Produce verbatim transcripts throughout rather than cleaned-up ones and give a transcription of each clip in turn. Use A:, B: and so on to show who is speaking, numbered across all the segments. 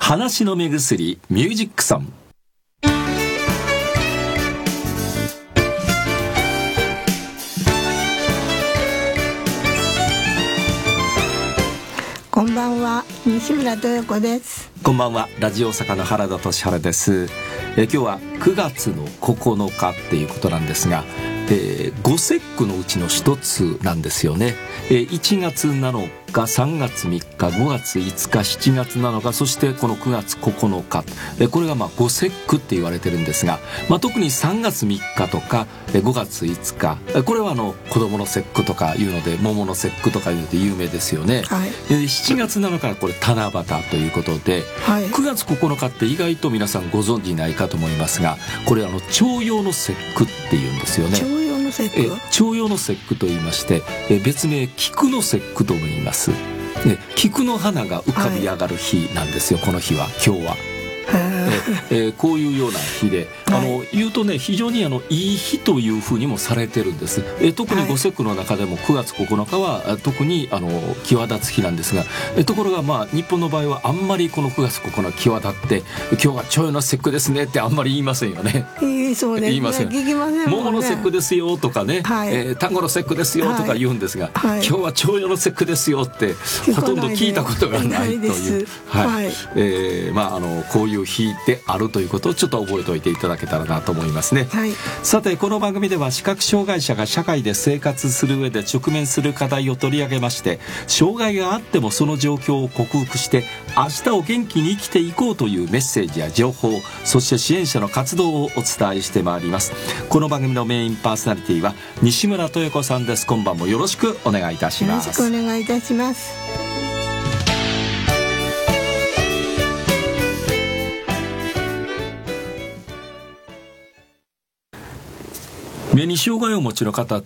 A: 話の目薬ミュージックソン。
B: こんばんは、西村豊子です。
A: こんばんは、ラジオ大阪の原田俊原です。え今日はくがつのここのかっていうことなんですが、えー、ご節句のうちの一つなんですよね。えー、いちがつなのか、さんがつみっか、ごがついつか、しちがつなのか、そしてこのくがつここのか、えー、これがまあご節句って言われてるんですが、まあ、特にさんがつみっかとか、えー、ごがついつか、えー、これはあの子供の節句とかいうので、桃の節句とかいうので有名ですよね。はい、えー、しちがつなのかはこれ七夕ということで、はい、くがつここのかって意外と皆さんご存知ないかと思いますが、これあの重陽の節句っていうんですよね。
B: 重陽の節句、
A: え重陽の節句と言いまして、え別名菊の節句とも言います。ね、菊の花が浮かび上がる日なんですよ、はい、この日は、今日は。ええこういうような日で、あの、はい、言うとね、非常にあのいい日というふうにもされてるんです。え特にご節句の中でもくがつここのかは特にあの際立つ日なんですが、えところがまあ日本の場合はあんまりこのくがつここのか際立って、今日は重陽の節句ですねってあんまり言いませんよね。
B: いいそうですね、
A: 言いません。
B: 聞きませんもんね。
A: 桃の節句ですよとかね、はい、えー、単語の節句ですよとか言うんですが、はい、今日は重陽の節句ですよってほとんど聞いたことがないという、はいはい、えー、まああのこういう日であるということをちょっと覚えておいていただけたらなと思いますね。はい、さて、この番組では視覚障害者が社会で生活する上で直面する課題を取り上げまして、障害があってもその状況を克服して明日を元気に生きていこうというメッセージや情報、そして支援者の活動をお伝えしてまいります。この番組のメインパーソナリティは西村豊子さんです。今晩もよろしくお願いいたします。
B: よろしくお願いいたします。
A: 目に障害をお持ちの方って、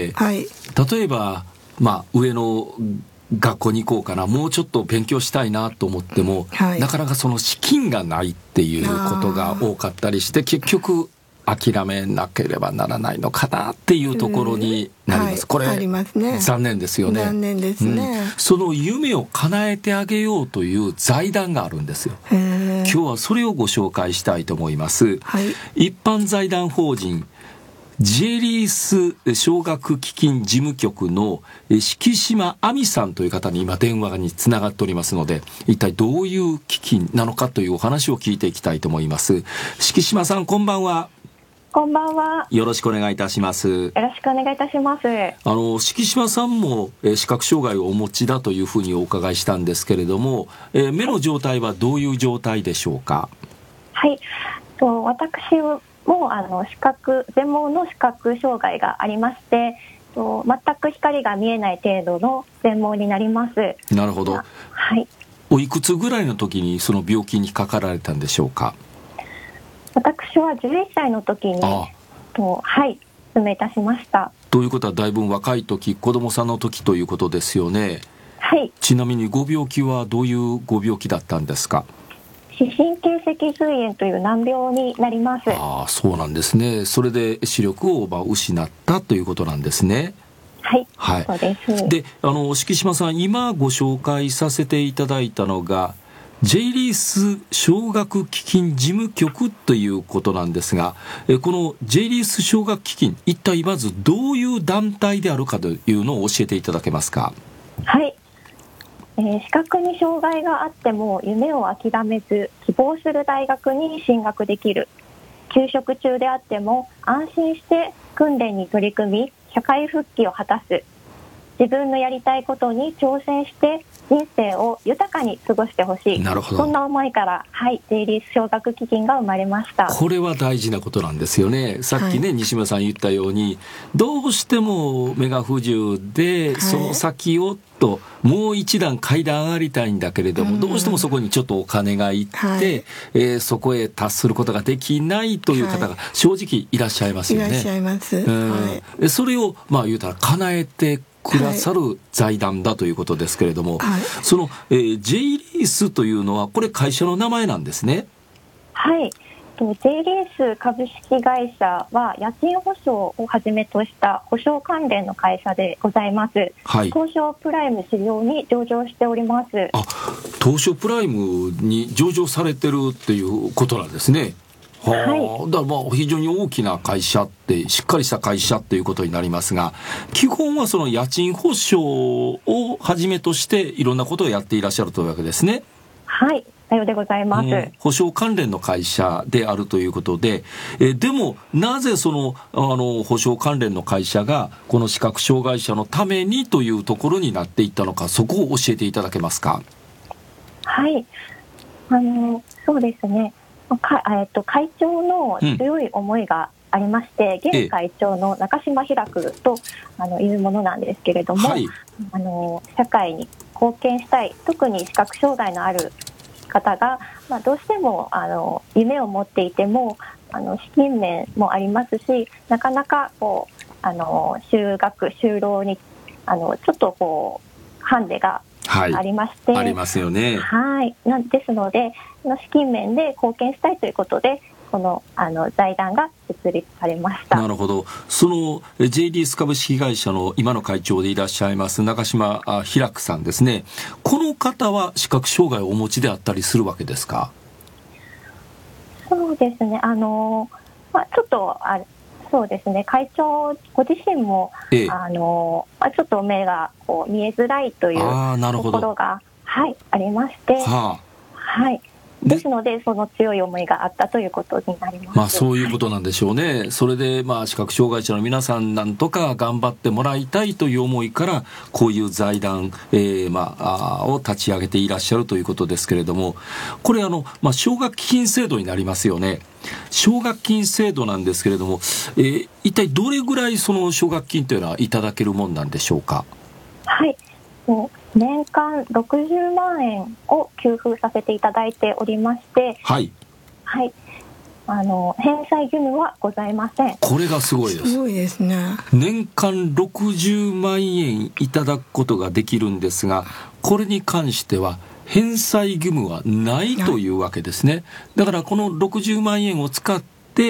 A: はい、例えば、まあ、上の学校に行こうかな、もうちょっと勉強したいなと思っても、はい、なかなかその資金がないっていうことが多かったりして、結局諦めなければならないのかなっていうところになります。うん、はい、これありますね。残念ですよね。
B: 残念ですね。
A: うん、その夢を叶えてあげようという財団があるんですよ。今日はそれをご紹介したいと思います。はい、一般財団法人ジェリース奨学基金事務局の敷島亜美さんという方に今電話につながっておりますので、一体どういう基金なのかというお話を聞いていきたいと思います。敷島さん、こんばんは。
C: こんばんは。
A: よろしくお願いいたします。よ
C: ろしくお願いいたします。
A: あの敷島さんも、えー、視覚障害をお持ちだというふうにお伺いしたんですけれども、えー、目の状態はどういう状態でしょうか？
C: はい、と私はもうあの視覚全盲の視覚障害がありまして、と全く光が見えない程度の全盲になります。
A: なるほど。
C: はい。
A: おいくつぐらいの時にその病気にかかられたんでしょうか？
C: 私はじゅういっさいの時にとはい失明いたしました。
A: ということはだいぶ若い時、子供さんの時ということですよね。
C: はい。
A: ちなみにご病気はどういうご病気だったんですか？
C: 視神経脊髄炎という難病になります。
A: ああ、そうなんですね。それで視力を失ったということなんですね。
C: はい、
A: はい、
C: そうです。
A: で、あの敷島さん、今ご紹介させていただいたのがジェイリース奨学基金事務局ということなんですが、えこのジェイリース奨学基金、一体まずどういう団体であるかというのを教えていただけますか？
C: はい、えー、視覚に障害があっても夢を諦めず希望する大学に進学できる、休職中であっても安心して訓練に取り組み社会復帰を果たす、自分のやりたいことに挑戦して人生を豊かに過ごしてほしい、
A: なるほど、
C: そんな思いから、はい、ジェイリース奨学基金が生まれました。
A: これは大事なことなんですよね。さっきね、はい、西村さん言ったように、どうしても目が不自由で、はい、その先をともう一段階段上がりたいんだけれども、うん、どうしてもそこにちょっとお金がいって、はい、えー、そこへ達することができないという方が正直いらっしゃいますよね。
B: いらっしゃいます、
A: うん、はい、それをまあ言うたら叶えてくださる財団だということですけれども、はい、その、えー、ジェイリースというのはこれ会社の名前なんですね。
C: はい、ジェイリース株式会社は家賃保証をはじめとした保証関連の会社でございます。はい、東証プライム市場に上場しております。
A: あ、 東証プライムに上場されてるっていうことなんですね。はあ、はい、だからまあ非常に大きな会社ってしっかりした会社っていうことになりますが、基本はその家賃保証をはじめとしていろんなことをやっていらっしゃるというわけですね。
C: はい、さようでございます、うん、
A: 保証関連の会社であるということで、えでもなぜそのあの保証関連の会社がこの視覚障害者のためにというところになっていったのか、そこを教えていただけますか。
C: はい、あのそうですね、かえっと、会長の強い思いがありまして、うん、現会長の中島ひらくとあのいうものなんですけれども、はい、あの社会に貢献したい、特に視覚障害のある方が、まあ、どうしてもあの夢を持っていてもあの資金面もありますし、なかなかこうあの就学就労にあのちょっとこうハンデがありまして、
A: はい、ありますよね。
C: はい、なんですので資金面で貢献したいということでこのあの財団が設立されました。
A: なるほど。その ジェイディーエス 株式会社の今の会長でいらっしゃいます中島ひらくさんですね。この方は視覚障害をお持ちであったりするわけですか。
C: そうですね、あの、まあ、ちょっとあそうですね、会長ご自身も、ええ、あのまあ、ちょっと目がこう見えづらいというところが、はい、ありまして、はあ、はい、ですのでその強い思いがあったということになります。
A: まあ、そういうことなんでしょうね、はい、それでまあ視覚障害者の皆さんなんとか頑張ってもらいたいという思いからこういう財団、えー、まあを立ち上げていらっしゃるということですけれども、これあの、まあ、奨学金制度になりますよね。奨学金制度なんですけれども、えー、一体どれぐらいその奨学金というのはいただけるもんなんでしょうか。
C: はい、もう年間ろくじゅうまんえんを給付させていただいておりまして、はい、はい、あの返済義務はございません。
A: これがすごいです。
B: すごいですね。
A: 年間ろくじゅうまんえんいただくことができるんですが、これに関しては返済義務はないというわけですね。だからこのろくじゅうまんえんを使って、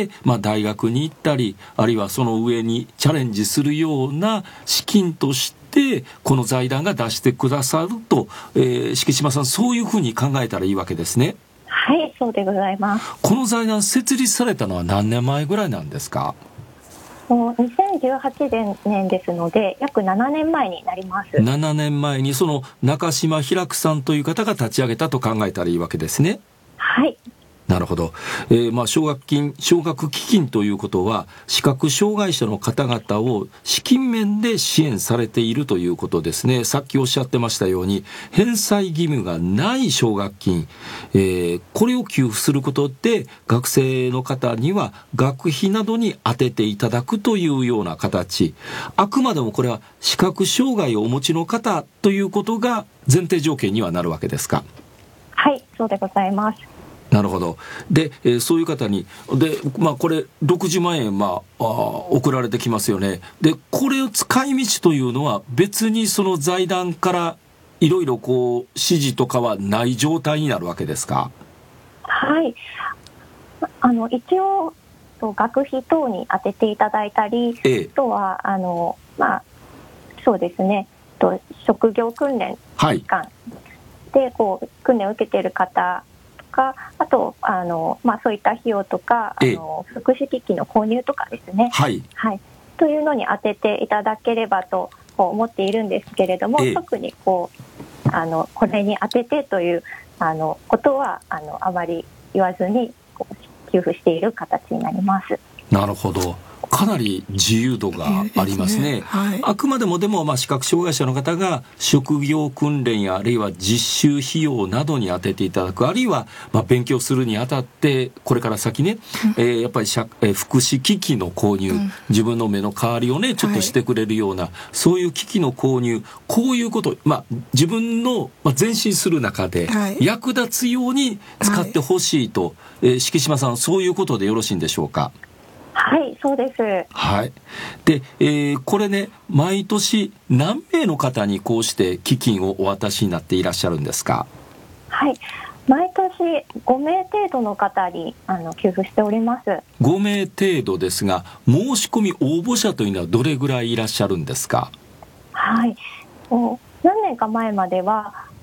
A: まあ、大学に行ったり、あるいはその上にチャレンジするような資金としてこの財団が出してくださると、えー、敷島さん、そういうふうに考えたらいいわけですね。
C: はい、そうでございます。
A: この財団設立されたのは何年前ぐらいなんですか。
C: にせんじゅうはちねんですので約ななねんまえになります。
A: ななねんまえにその中島ひらくさんという方が立ち上げたと考えたらいいわけですね。
C: はい、
A: なるほど。えー、まあ奨学金、奨学基金ということは視覚障害者の方々を資金面で支援されているということですね。さっきおっしゃってましたように返済義務がない奨学金、えー、これを給付することで学生の方には学費などに充てていただくというような形。あくまでもこれは視覚障害をお持ちの方ということが前提条件にはなるわけですか。
C: はい、そうでございます。
A: なるほど。で、えー、そういう方にで、まあ、これろくじゅうまんえん、まあ、あ送られてきますよね。でこれを使い道というのは別にその財団からいろいろこう指示とかはない状態になるわけですか。
C: はい、あの一応学費等に充てていただいたり、ええ、あとはあの、まあ、そうですね、と職業訓練期間でこう訓練を受けている方あとあの、まあ、そういった費用とかあの福祉機器の購入とかですね、はいはい、というのに当てていただければとこう思っているんですけれども、特にこうあのこれに当ててというあのことはあのあまり言わずにこう給付している形になります。
A: なるほど。かなり自由度がありますね。はい、あくまでもでもまあ視覚障害者の方が職業訓練やあるいは実習費用などに充てていただく、あるいはまあ勉強するにあたってこれから先ね、うん、えー、やっぱり社、えー、福祉機器の購入、うん、自分の目の代わりをねちょっとしてくれるような、はい、そういう機器の購入、こういうこと、まあ、自分の前進する中で役立つように使ってほしいと、はい、えー、敷島さん、そういうことでよろしいんでしょうか。
C: はい、そうです。
A: はい。で、えー、これね、毎年何名の方にこうして基金をお渡しになっていらっしゃるんですか。
C: はい、毎年ごめい程度の方にあの給付しております。
A: ごめい程度ですが、申し込み応募者というのはどれぐらいいらっしゃるんですか。
C: はい、何年か前までは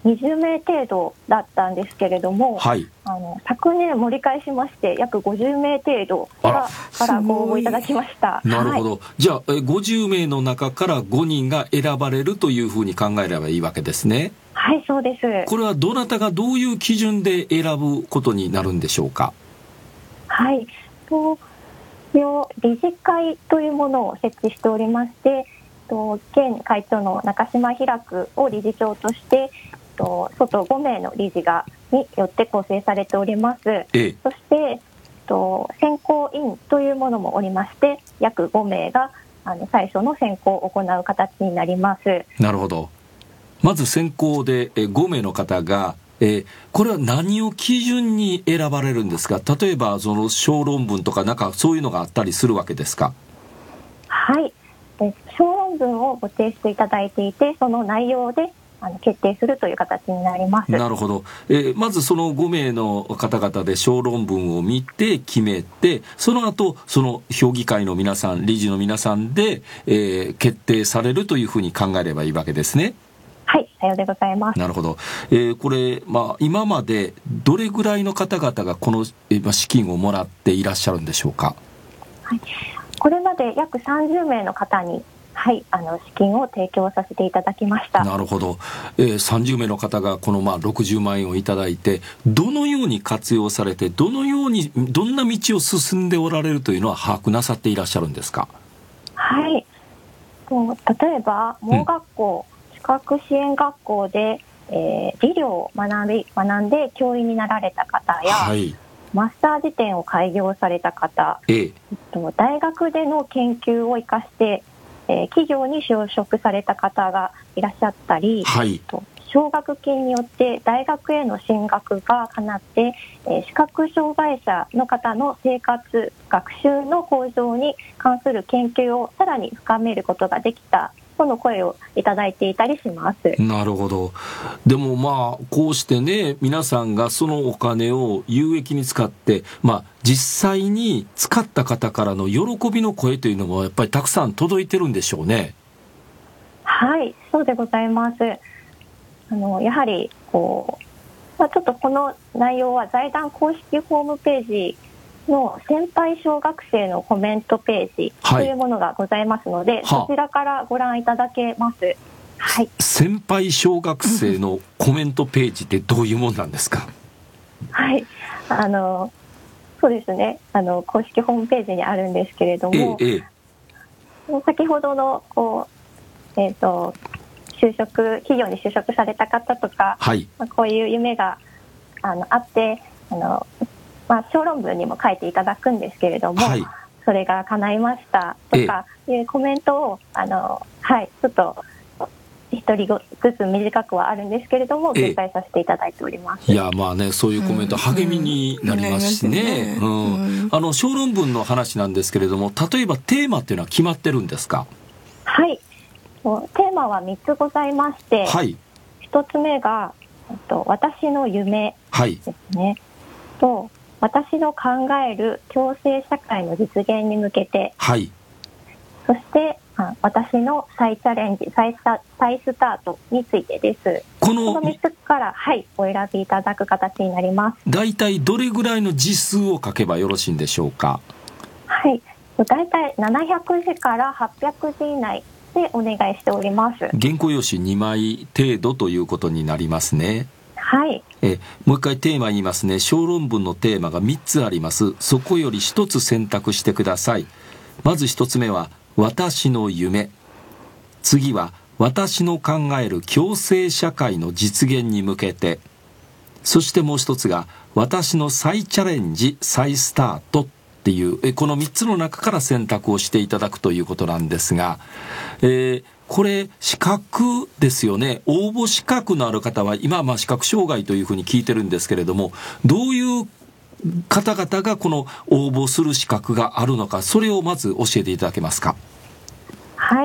C: にじゅうめい程度だったんですけれども、
A: はい、
C: あの昨年盛り返しまして約ごじゅうめい程度がからご応募いただきました。
A: なるほど、
C: はい、
A: じゃあごじゅうめいの中からごにんが選ばれるというふうに考えればいいわけですね。
C: はい、そうです。
A: これはどなたがどういう基準で選ぶことになるんでしょうか。
C: はい、と理事会というものを設置しておりまして、現会長の中島ひらくを理事長として外ごめいの理事がによって構成されております。ええ、そして選考委員というものもおりまして、約ごめいがあの最初の選考を行う形になります。
A: なるほど。まず選考でごめいの方が、えー、これは何を基準に選ばれるんですか。例えばその小論文とかなんかそういうのがあったりするわけですか。
C: はい、小論文をご提出いただいていて、その内容であの決定するという形になります。
A: なるほど、えー、まずそのごめいの方々で小論文を見て決めて、その後その評議会の皆さん、理事の皆さんで、えー、決定されるというふうに考えればいいわけですね。
C: はい、さようでございます。
A: なるほど、えー、これ、まあ、今までどれぐらいの方々がこの、えー、資金をもらっていらっしゃるんでしょうか。
C: はい、これまで約さんじゅうめいの方に、はい、あの資金を提供させていただきました。
A: なるほど、えー、さんじゅうめいの方がこのまあろくじゅうまんえんをいただいて、どのように活用されて、どのようにどんな道を進んでおられるというのは把握なさっていらっしゃるんですか。
C: はい、例えば盲学校、うん、視覚支援学校で、えー、理療を学び学んで教員になられた方や、はい、マッサージ店を開業された方、ええ、大学での研究を生かして、えー、企業に就職された方がいらっしゃったり、はい、奨学金によって大学への進学が叶って、えー、視覚障害者の方の生活学習の向上に関する研究をさらに深めることができたとの声をいただいていたりします。
A: なるほど。でもまあこうしてね、皆さんがそのお金を有益に使って、まあ実際に使った方からの喜びの声というのもやっぱりたくさん届いてるんでしょうね。
C: はい、そうでございます。あのやはりこう、まあ、ちょっとこの内容は財団公式ホームページの先輩小学生のコメントページというものがございますので、はい、そちらからご覧いただけます。はい、
A: 先輩小学生のコメントページってどういうものなんですか。
C: はい、あのそうですね、あの公式ホームページにあるんですけれども、ええ、先ほどのこう、えーと、就職企業に就職された方とか、はい、まあ、こういう夢が あのあってあのまあ、小論文にも書いていただくんですけれども、はい、それが叶いましたとかいうコメントをあの、はい、ちょっと一人ずつ短くはあるんですけれども掲載させていただいております。
A: いやまあね、そういうコメント励みになりますしね、うんうんうん、あの小論文の話なんですけれども、例えばテーマっていうのは決まってるんですか。
C: はい、テーマはみっつございまして、はい、ひとつめが私の夢ですね、はい、と私の考える共生社会の実現に向けて、はい、そして私の再チャレンジ、再スタ、再スタートについてです。この、このみっつから、はい、お選びいただく形になります。
A: だいたいどれぐらいの字数を書けばよろしいんでしょうか。
C: はい、だいたいななひゃくじからはっぴゃくじ以内でお願いしております。
A: 原稿用紙にまい程度ということになりますね。
C: はい、
A: えもう一回テーマ言いますね。小論文のテーマがみっつあります。そこよりひとつ選択してください。まずひとつめは私の夢、次は私の考える共生社会の実現に向けて、そしてもう一つが私の再チャレンジ再スタートっていうえこのみっつの中から選択をしていただくということなんですが、えーこれ資格ですよね。応募資格のある方は今はまあ視覚障害というふうに聞いてるんですけれども、どういう方々がこの応募する資格があるのか、それをまず教えていただけますか。
C: はい、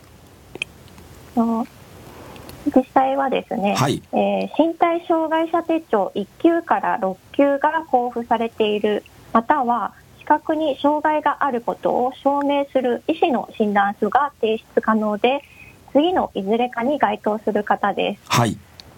C: 実際はですね、はい、えー、身体障害者手帳いっ級からろっ級が交付されている、または視覚に障害があることを証明する医師の診断書が提出可能で、次のいずれかに該当する方です。はい、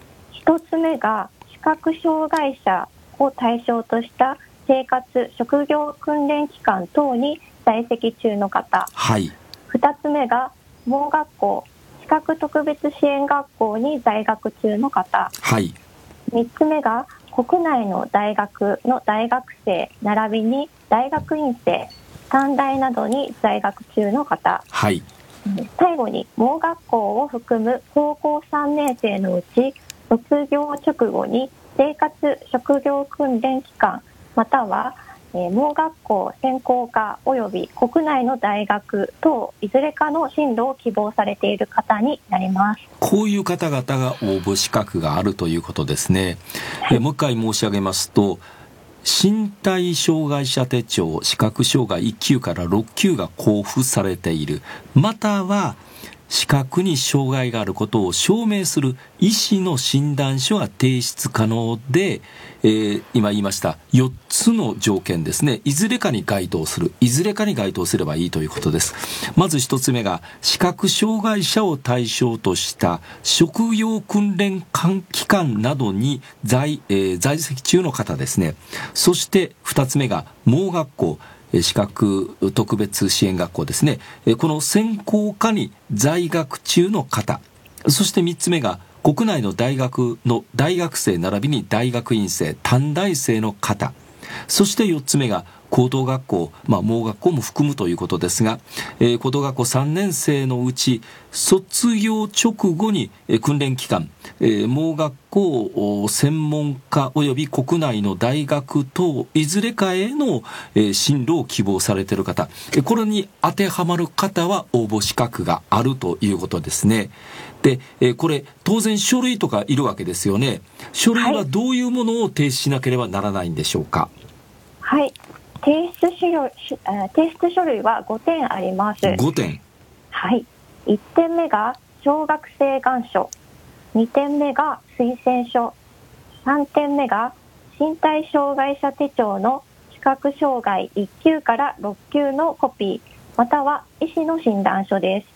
C: 一つ目が視覚障害者を対象とした生活・職業訓練機関等に在籍中の方、
A: はい、
C: 二つ目が盲学校、視覚特別支援学校に在学中の方、
A: はい、
C: 三つ目が国内の大学の大学生並びに大学院生、短大などに在学中の方、
A: はい、
C: 最後に盲学校を含む高校さんねん生のうち卒業直後に生活・職業訓練機関または、えー、盲学校専攻科及び国内の大学等いずれかの進路を希望されている方になります。
A: こういう方々が応募資格があるということですね。えもう一回申し上げますと、身体障害者手帳視覚障害いっ級からろっ級が交付されている、または視覚に障害があることを証明する医師の診断書が提出可能で、えー、今言いましたよっつの条件ですね、いずれかに該当する、いずれかに該当すればいいということです。まず一つ目が視覚障害者を対象とした職業訓練機関などに 在,、えー、在籍中の方ですね。そして二つ目が盲学校視覚特別支援学校ですね、この専攻科に在学中の方、そしてみっつめが国内の大学の大学生並びに大学院生短大生の方、そしてよっつめが高等学校、まあ盲学校も含むということですが、えー、高等学校さんねん生のうち卒業直後に、えー、訓練機関、えー、盲学校専門家及び国内の大学等いずれかへの、えー、進路を希望されている方、えー、これに当てはまる方は応募資格があるということですね。で、えー、これ当然書類とかいるわけですよね。書類はどういうものを提出しなければならないんでしょうか。
C: はい、提出書類、提出書類はごてんあります。
A: ごてん。
C: はい。いってんめが小学生願書、にてんめが推薦書、さんてんめが身体障害者手帳の視覚障害いっ級からろっ級のコピー、または医師の診断書です。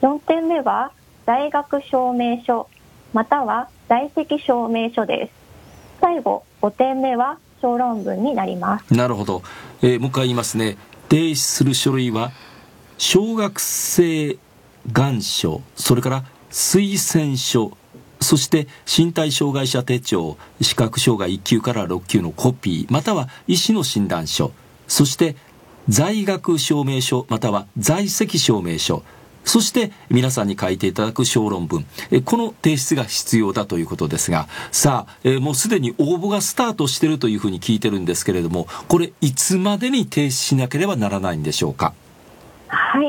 C: よんてんめは在学証明書、または在籍証明書です。最後ごてんめは小論文になります。
A: なるほど、えー、もう一回言いますね。提出する書類は小学生願書、それから推薦書、そして身体障害者手帳視覚障害いっ級からろっ級のコピーまたは医師の診断書、そして在学証明書または在籍証明書、そして皆さんに書いていただく小論文、えこの提出が必要だということですが、さあ、えもうすでに応募がスタートしているというふうに聞いてるんですけれども、これいつまでに提出しなければならないんでしょうか。
C: はい、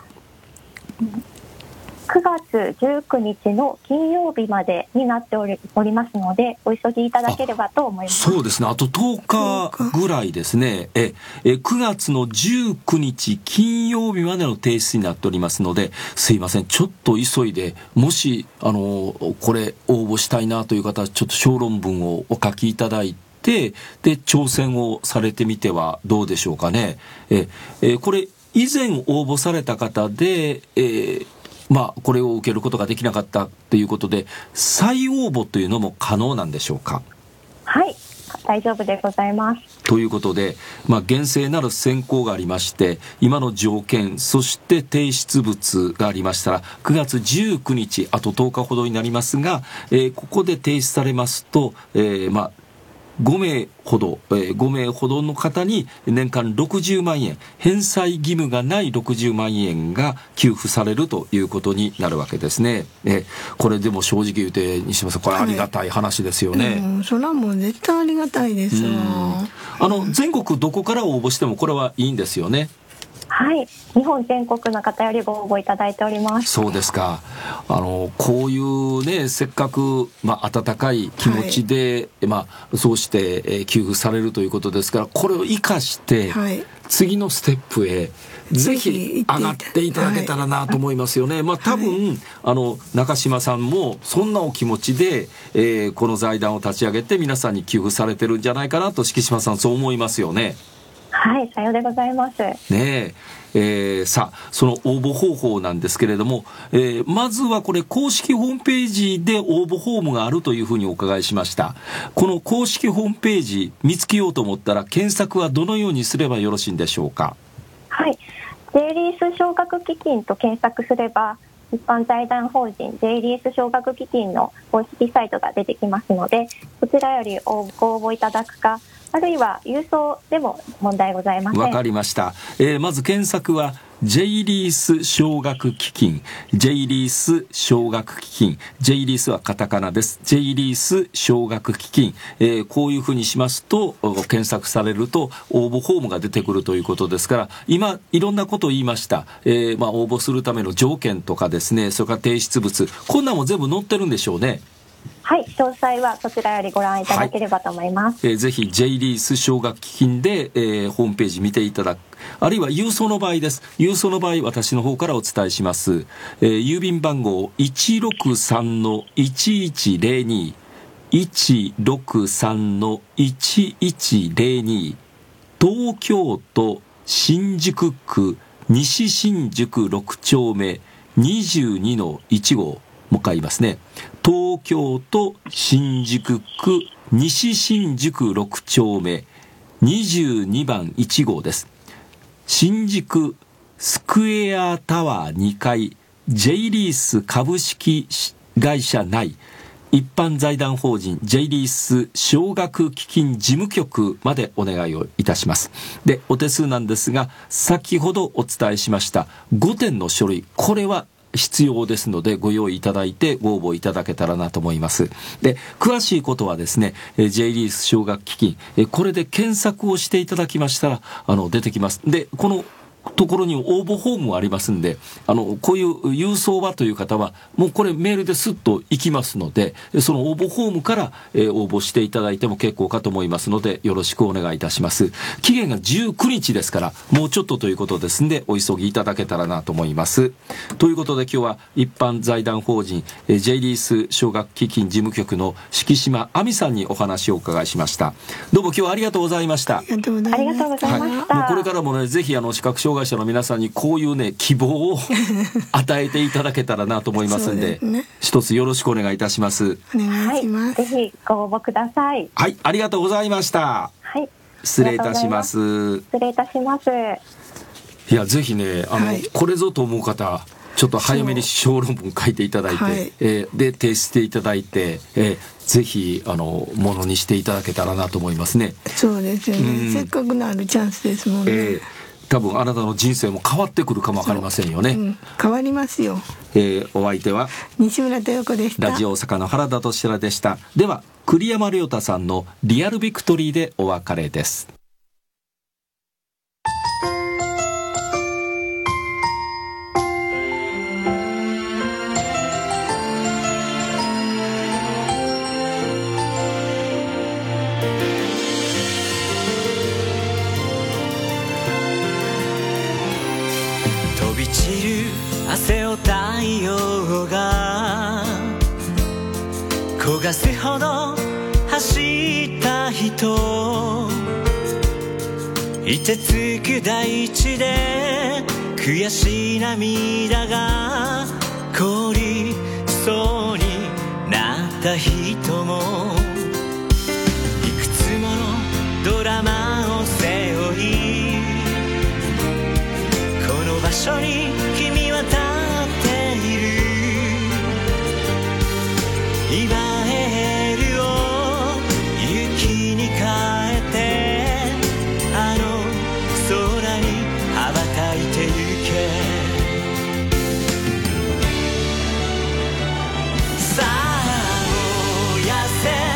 C: くがつじゅうくにちの金曜日までになっており、おりますのでお急ぎいただければと思います。
A: そうですね、あととおかぐらいですね。ええくがつのじゅうくにち金曜日までの提出になっておりますので、すいません、ちょっと急いで、もしあのこれ応募したいなという方はちょっと小論文をお書きいただいて、で挑戦をされてみてはどうでしょうかね。ええこれ以前応募された方で、えーまあ、これを受けることができなかったということで再応募というのも可能なんでしょうか。
C: はい、大丈夫でございます。
A: ということで、まあ、厳正なる選考がありまして、今の条件そして提出物がありましたらくがつじゅうくにち、あととおかほどになりますが、えー、ここで提出されますと、えー、まあごめいほど、えー、ごめいほどの方に年間ろくじゅうまんえん、返済義務がないろくじゅうまんえんが給付されるということになるわけですね。えー、これでも正直言うて西村さん、これありがたい話ですよね。
B: はい、うん、それはもう絶対ありがたいですわ。
A: あの全国どこから応募してもこれはいいんですよね。
C: はい、日本全国の方よりご応募いただいております。
A: そうですか。あのこういうね、せっかく、まあ、温かい気持ちで、はい、まあ、そうして、えー、給付されるということですから、これを生かして、はい、次のステップへぜひ上がっていただけたらなと思いますよね。はい、まあ、多分、はい、あの中島さんもそんなお気持ちで、えー、この財団を立ち上げて皆さんに給付されてるんじゃないかなと、敷島さんそう思いますよね。
C: はい、さようでございます。
A: ねええー、さあその応募方法なんですけれども、えー、まずはこれ公式ホームページで応募フォームがあるというふうにお伺いしました。この公式ホームページ見つけようと思ったら検索はどのようにすればよろしいんでしょうか。
C: はい、J リース奨学基金と検索すれば一般財団法人 J リース奨学基金の公式サイトが出てきますので、そちらよりご応募いただくか、あるいは郵送でも問題ございません。
A: わかりました、えー、まず検索は J リース奨学基金 J リース奨学基金 J リースはカタカナです。 J リース奨学基金、えー、こういうふうにしますと検索されると応募フォームが出てくるということですから、今いろんなことを言いました、えーまあ、応募するための条件とかですね、それから提出物、こんなも全部載ってるんでしょうね。
C: はい、詳細はそちらよりご覧いただければと思います。
A: はい、えー、ぜひ J リース奨学基金で、えー、ホームページ見ていただく、あるいは郵送の場合です。郵送の場合私の方からお伝えします、えー、郵便番号 いちろくさんのいちいちゼロに いちろくさんのいちいちゼロに、東京都新宿区西新宿ろく丁目 にじゅうにのいち号、もう一回言いますね。東京都新宿区西新宿ろく丁目にじゅうにばんいち号です。新宿スクエアタワーにかい J リース株式会社内一般財団法人 J リース奨学基金事務局までお願いをいたします。で、お手数なんですが、先ほどお伝えしましたごてんの書類、これは必要ですのでご用意いただいてご応募いただけたらなと思います。で、詳しいことはですね J リース奨学基金、これで検索をしていただきましたらあの出てきます。で、このところに応募フォームがありますんで、あのこういう郵送はという方はもうこれメールですっと行きますので、その応募フォームから、えー、応募していただいても結構かと思いますのでよろしくお願いいたします。期限がじゅうくにちですからもうちょっとということですんでお急ぎいただけたらなと思います。ということで今日は一般財団法人、えー、J リース奨学基金事務局の敷島亜美さんにお話をお伺いしました。どうも今日はありがとうございました。
B: ありがとうございました。
C: ありがとうございました。
A: はい、もうこれからもねぜひあの視覚障害者の皆さんにこういうね希望を与えていただけたらなと思いますんで、そうですね、一つよろしくお願いいたします。
B: お願いします。
C: はい、ぜひご応募ください。
A: はい、ありがとうございました。
C: はい、
A: 失礼いたします。
C: 失礼いたします。
A: いやぜひねあの、はい、これぞと思う方ちょっと早めに小論文書いていただいて、はい、えー、で提出していただいて、えー、ぜひあのものにしていただけたらなと思いますね。
B: そうですよね、うん、せっかくのあるチャンスですもんね、えー、
A: 多分あなたの人生も変わってくるかもわかりませんよね、うん、
B: 変わりますよ、
A: えー、お相手は
B: 西村豊子でした。
A: ラジオ大阪の原田俊らでした。では栗山亮太さんのリアルビクトリーでお別れです。
D: 汗を太陽が焦がすほど走った人、凍てつく大地で悔しい涙が凍りそうになった人も、いくつものドラマを背負いこの場所に君は立っている。今エールを雪に変えてあの空に羽ばたいてゆけ。さあ燃やせ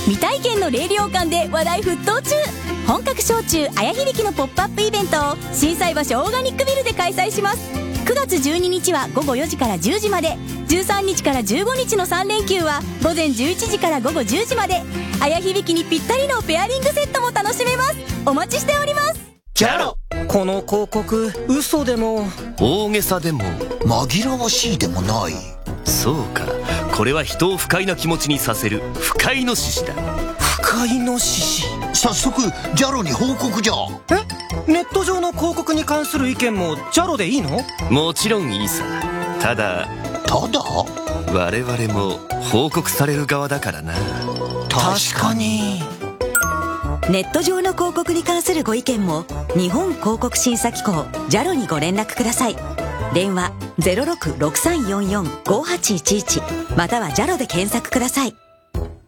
E: 未体験の冷涼館で話題沸騰中。本格焼酎綾響のポップアップイベントを心斎橋オーガニックビルで開催します。くがつじゅうににちはごごよじからじゅうじまで、じゅうさんにちからじゅうごにちのさんれんきゅうはごぜんじゅういちじからごごじゅうじまで。綾響にぴったりのペアリングセットも楽しめます。お待ちしております。
F: ジャロ、この広告嘘でも
G: 大げさでも
H: 紛らわしいでもない。
G: そうか、これは人を不快な気持ちにさせる不快の獅子だ。
F: 不快の獅子。
H: 早速ジャロに報告じゃ。
F: え、ネット上の広告に関する意見もジャロでいいの？
G: もちろんいいさ。ただ
H: ただ
G: 我々も報告される側だからな。
H: 確かに。
I: ネット上の広告に関するご意見も日本広告審査機構ジャロにご連絡ください。電話 ゼロろくろくさんよんよんごはちいちいち またはジャロで検索ください。